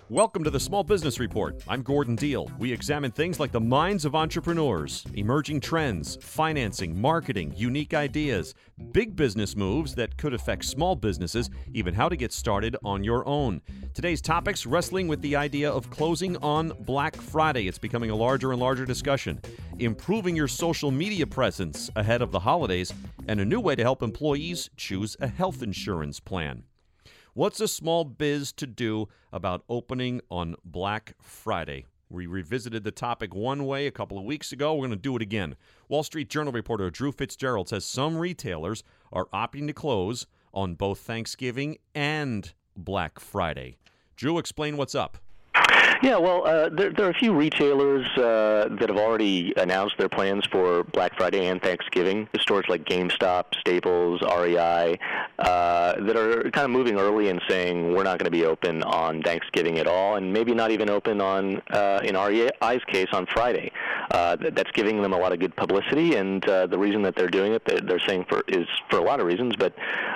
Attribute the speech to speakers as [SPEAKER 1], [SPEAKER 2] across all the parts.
[SPEAKER 1] Welcome to the Small Business Report. I'm Gordon Deal. We examine things like the minds of entrepreneurs, emerging trends, financing, marketing, unique ideas, big business moves that could affect small businesses, even how to get started on your own. Today's topics, wrestling with the idea of closing on Black Friday. It's becoming a larger and larger discussion. Improving your social media presence ahead of the holidays, and a new way to help employees choose a health insurance plan. What's a small biz to do about opening on Black Friday? We revisited the topic one way a couple of weeks ago. We're going to do it again. Wall Street Journal reporter Drew Fitzgerald says some retailers are opting to close on both Thanksgiving and Black Friday. Drew, explain what's up.
[SPEAKER 2] Yeah, well, there are a few retailers that have already announced their plans for Black Friday and Thanksgiving. Stores like GameStop, Staples, REI, that are kind of moving early and saying we're not going to be open on Thanksgiving at all, and maybe not even open on, in REI's case, on Friday. That's giving them a lot of good publicity, and the reason that they're doing it, they're saying is for a lot of reasons, but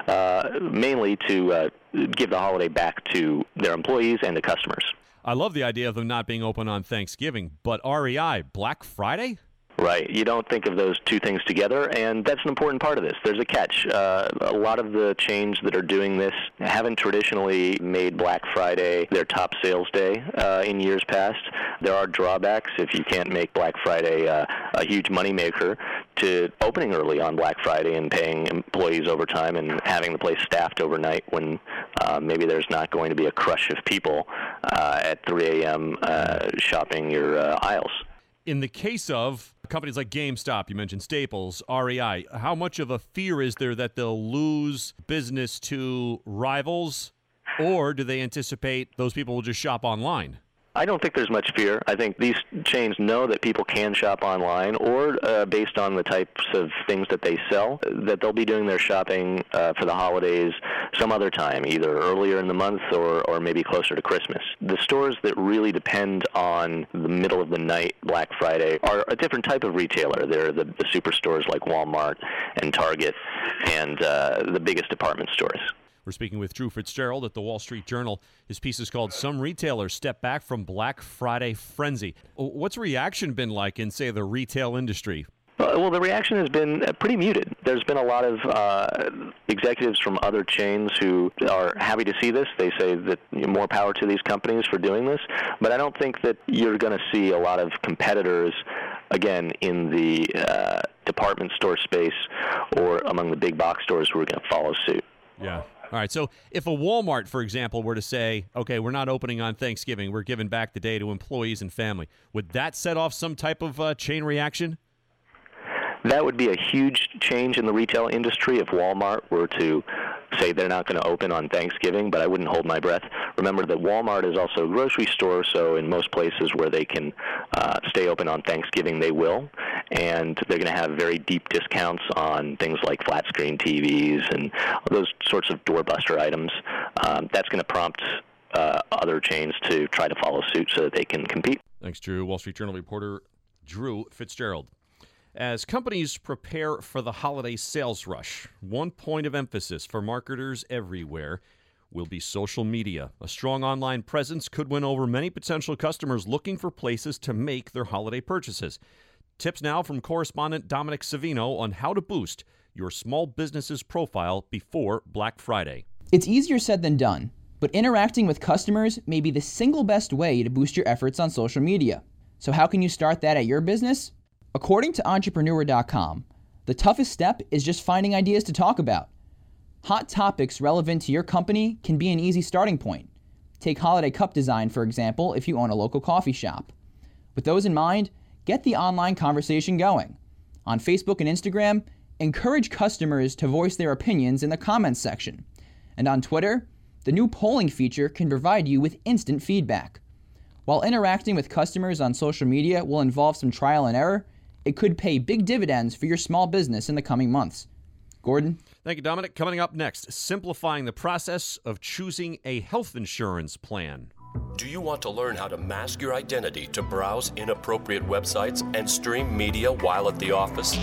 [SPEAKER 2] mainly to give the holiday back to their employees and the customers.
[SPEAKER 1] I love the idea of them not being open on Thanksgiving, but REI, Black Friday?
[SPEAKER 2] Right. You don't think of those two things together, and that's an important part of this. There's a catch. A lot of the chains that are doing this haven't traditionally made Black Friday their top sales day in years past. There are drawbacks if you can't make Black Friday a huge moneymaker to opening early on Black Friday and paying employees overtime and having the place staffed overnight when maybe there's not going to be a crush of people at 3 a.m. Shopping your aisles.
[SPEAKER 1] In the case of companies like GameStop, you mentioned Staples, REI, how much of a fear is there that they'll lose business to rivals, or do they anticipate those people will just shop online?
[SPEAKER 2] I don't think there's much fear. I think these chains know that people can shop online or based on the types of things that they sell, that they'll be doing their shopping for the holidays some other time, either earlier in the month or maybe closer to Christmas. The stores that really depend on the middle of the night Black Friday are a different type of retailer. They're the superstores like Walmart and Target and the biggest department stores.
[SPEAKER 1] We're speaking with Drew Fitzgerald at the Wall Street Journal. His piece is called Some Retailers Step Back from Black Friday Frenzy. What's reaction been like in, say, the retail industry?
[SPEAKER 2] Well, the reaction has been pretty muted. There's been a lot of executives from other chains who are happy to see this. They say that more power to these companies for doing this. But I don't think that you're going to see a lot of competitors, again, in the department store space or among the big box stores who are going to follow suit.
[SPEAKER 1] Yeah. All right, so if a Walmart, for example, were to say, okay, we're not opening on Thanksgiving, we're giving back the day to employees and family, would that set off some type of chain reaction?
[SPEAKER 2] That would be a huge change in the retail industry if Walmart were to say they're not going to open on Thanksgiving, but I wouldn't hold my breath. Remember that Walmart is also a grocery store, so in most places where they can stay open on Thanksgiving, they will. And they're going to have very deep discounts on things like flat screen TVs and those sorts of doorbuster items. That's going to prompt other chains to try to follow suit so that they can compete.
[SPEAKER 1] Thanks, Drew. Wall Street Journal reporter Drew Fitzgerald. As companies prepare for the holiday sales rush, one point of emphasis for marketers everywhere will be social media. A strong online presence could win over many potential customers looking for places to make their holiday purchases. Tips now from correspondent Dominic Savino on how to boost your small business's profile before Black Friday.
[SPEAKER 3] It's easier said than done, but interacting with customers may be the single best way to boost your efforts on social media. So how can you start that at your business? According to Entrepreneur.com, the toughest step is just finding ideas to talk about. Hot topics relevant to your company can be an easy starting point. Take holiday cup design, for example, if you own a local coffee shop. With those in mind, get the online conversation going. On Facebook and Instagram, encourage customers to voice their opinions in the comments section. And on Twitter, the new polling feature can provide you with instant feedback. While interacting with customers on social media will involve some trial and error, it could pay big dividends for your small business in the coming months. Gordon?
[SPEAKER 1] Thank you, Dominic. Coming up next, simplifying the process of choosing a health insurance plan.
[SPEAKER 4] Do you want to learn how to mask your identity to browse inappropriate websites and stream media while at the office?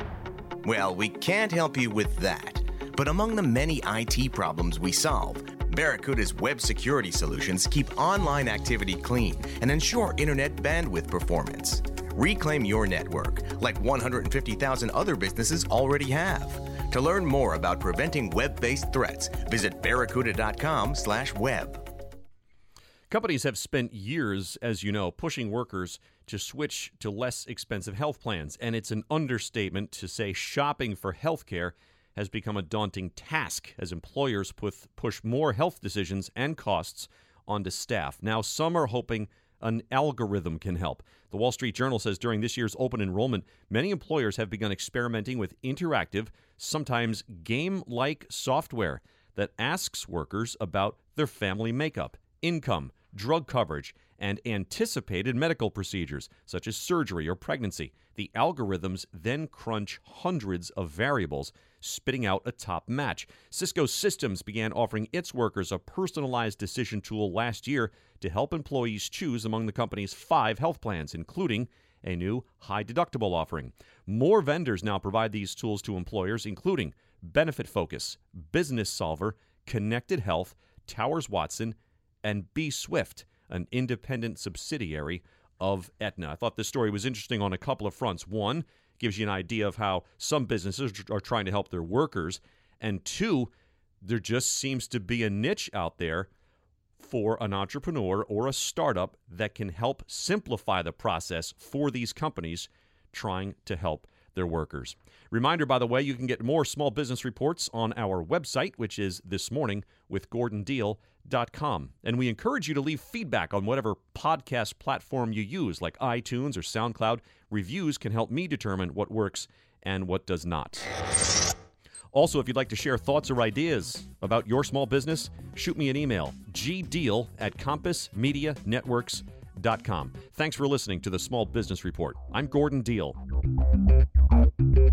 [SPEAKER 5] Well, we can't help you with that. But among the many IT problems we solve, Barracuda's web security solutions keep online activity clean and ensure internet bandwidth performance. Reclaim your network, like 150,000 other businesses already have. To learn more about preventing web-based threats, visit barracuda.com/web.
[SPEAKER 1] Companies have spent years, as you know, pushing workers to switch to less expensive health plans, and it's an understatement to say shopping for health care has become a daunting task as employers push more health decisions and costs onto staff. Now, some are hoping an algorithm can help. The Wall Street Journal says during this year's open enrollment, many employers have begun experimenting with interactive, sometimes game-like software that asks workers about their family makeup, income, drug coverage, and anticipated medical procedures, such as surgery or pregnancy. The algorithms then crunch hundreds of variables, spitting out a top match. Cisco Systems began offering its workers a personalized decision tool last year to help employees choose among the company's 5 health plans, including a new high-deductible offering. More vendors now provide these tools to employers, including Benefit Focus, Business Solver, Connected Health, Towers Watson, and B-Swift, an independent subsidiary of Aetna. I thought this story was interesting on a couple of fronts. One, gives you an idea of how some businesses are trying to help their workers. And two, there just seems to be a niche out there for an entrepreneur or a startup that can help simplify the process for these companies trying to help their workers. Reminder, by the way, you can get more small business reports on our website, which is thismorningwithgordondeal.com. And we encourage you to leave feedback on whatever podcast platform you use, like iTunes or SoundCloud. Reviews can help me determine what works and what does not. Also, if you'd like to share thoughts or ideas about your small business, shoot me an email, gdeal@compassmedianetworks.com. Thanks for listening to the Small Business Report. I'm Gordon Deal.